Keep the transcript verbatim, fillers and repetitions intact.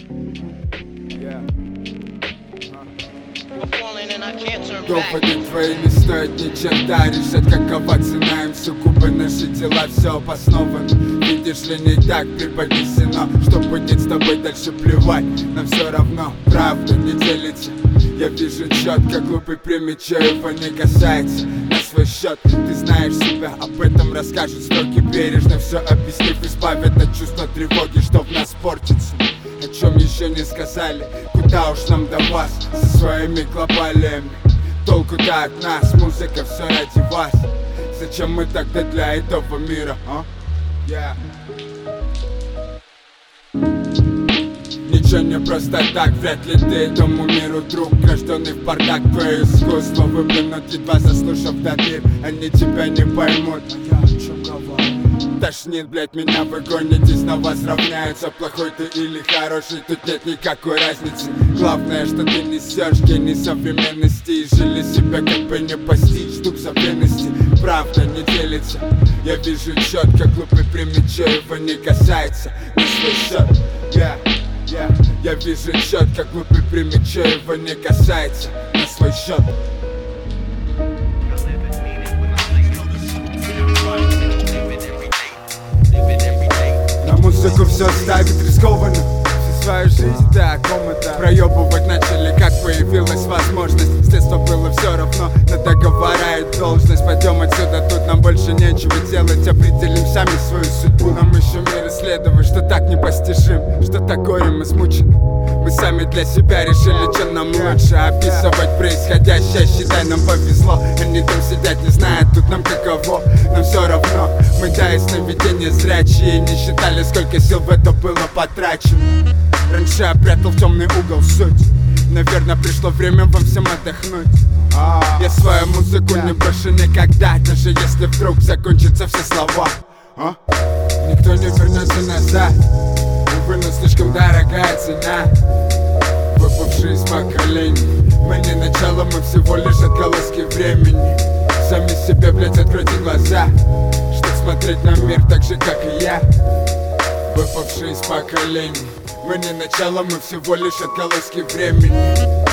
Доводы твои не стоят ни черта. Решать, какова цена им сугубо наши дела. Все обосновано, видишь ли, не так преподнесено. Что будет с тобой дальше, плевать, нам все равно. Правда не делится, я вижу четко. Глупый примечу, его не касается. На свой счет ты знаешь себя, об этом расскажут строки. Бережно все объяснив, избавят от чувства тревоги, что в нас портится. О чем еще не сказали, куда уж нам до вас со своими глобалиями. Толку-то от нас, музыка все ради вас. Зачем мы тогда для этого мира, а? Yeah. Ничего не просто так, вряд ли ты этому миру друг. Рожденный в бардак, твое искусство выплюнуть, едва заслушав до дыр. Они тебя не поймут, а я о чем говорю. Тошнит, блять, меня вы гонитесь, на вас равняются. Плохой ты или хороший, тут нет никакой разницы. Главное, что ты несешь гений современности. И жили себя, как бы не постичь дух забвенности. Правда не делится, я вижу четко. Глупый примечу, его не касается. На свой счет, yeah, yeah. Я вижу четко, глупый примечу, его не касается. На свой счет. Музыку все ставит рискованно. Всю свою жизнь так, комната проебывать начали, как появилась возможность. С детства было все равно на договора и должность. Пойдем отсюда, тут нам больше нечего делать. Определим сами свою судьбу. Нам еще мир исследовать, что так непостижим. Что такое мы смучены. Мы сами для себя решили, что нам лучше. Описывать происходящее, считай, нам повезло. Они там сидят, не знают, тут нам каково. Нам все равно, мы да и сновидения зрячие. Не считали, сколько сил в это было потрачено. Раньше я прятал в темный угол суть. Наверное, пришло время вам всем отдохнуть. Я свою музыку не брошу никогда. Даже если вдруг закончатся все слова, а? Никто не вернется назад. Увы, но слишком дорогая цена. Выпавшие из поколений. Мы не начало, мы всего лишь отголоски времени. Сами себе, блять, откройте глаза, чтоб смотреть на мир так же, как и я. Выпавшие из поколений. Мы не начало, мы всего лишь отголоски времени.